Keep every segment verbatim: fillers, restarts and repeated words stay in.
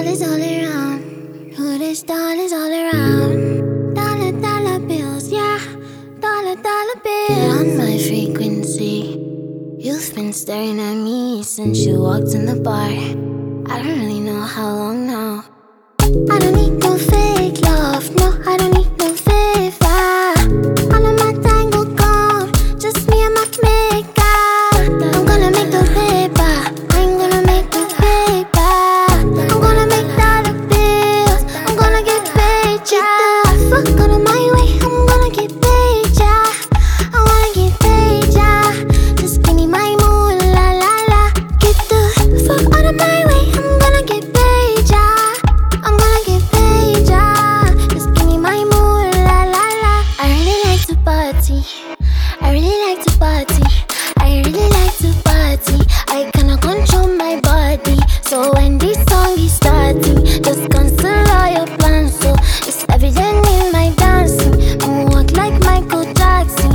dollars all around. Who this dollars all around. Dollar, dollar bills, yeah. Dollar, dollar bills. On my frequency. You've been staring at me since you walked in the bar. I don't really know how long now. I don't need no fake love, no, I don't need no favor. All of my tango gone, just me and my maker. I'm gonna make the paper, I ain't gonna make the paper. I'm gonna make dollar bills, I'm gonna get paid, yeah. Get the fuck out of my way, I'm gonna get paid, yeah. I wanna get paid, yeah. Just give me my mood, la la la. Get the fuck out of my way, I'm gonna get paid, yeah. I'm gonna get paid, yeah. Just give me my mood, la la la. I really like to party, I really like to party, I really like to party. I cannot control my body, so when this song is starting, just cancel all your plans. So it's evident in my dancing, moonwalk like Michael Jackson.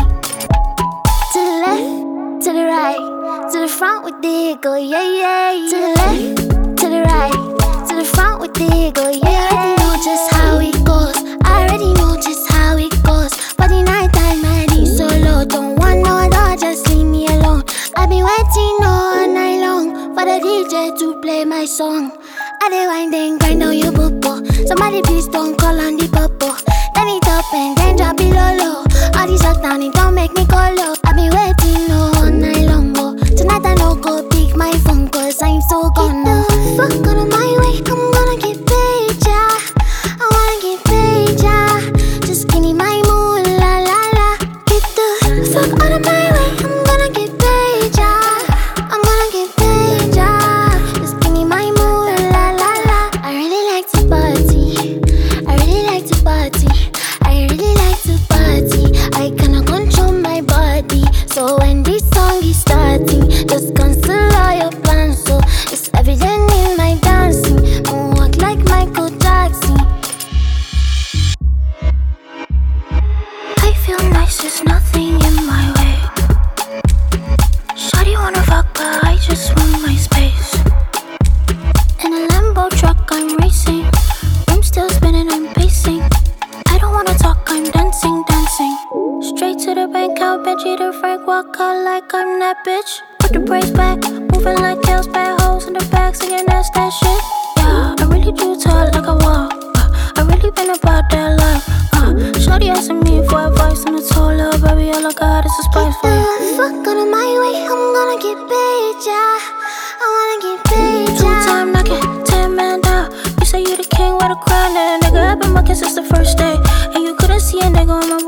To the left, to the right, to the front with the go, yeah, yeah, yeah. To the left, to the right, to the front with the go, yeah. I already know just how it goes, I already know just how it goes. But the night time I need solo, don't want no other, just leave me alone. I've been waiting all night long for the D J to play my song. I dey wind and grind on your bobo. Somebody please don't call on the popo. Turn it up and then drop it low low. All this shut down, it don't make me go low. I've been waiting all night long, oh. Tonight I no go pick my phone, cause I'm so gone. Get the fuck out of my way, I'm gonna get paid, yeah. I wanna get paid, yeah. Just give me my mood, la la la. Get the fuck out of my way, I'm gonna get paid, yeah. I'm gonna get paid, yeah. Just give me my mood, la la la. I really like to party, I really like to party, I really like to party. I cannot control my body, so when this song is starting, just cancel all your plans. So it's evident in my dancing, moonwalk like Michael Jackson. I feel nice, there's nothing in my way. Shawty wanna fuck, but I just want my space. In a Lambo truck, I'm racing. I'm still spinning, I'm pacing. I don't wanna talk, I'm dancing, dancing. Straight to the bank, out Benji the Frank, walk out like I'm that bitch. Put the brakes back, moving like Kels, bad hoes in the back, singing that's that shit. Yeah, I really do talk like I walk. Uh, I really been about that life. Uh, Shorty asking me for advice, and I told her, baby, all I got is a spice for Get you. the fuck out of my way, I'm gonna get paid, yeah. I wanna get paid, Two yeah. time knocking, ten man down. You say you the king, where the crown at? Nigga, I've been mucking since the first day, and you couldn't see a nigga on my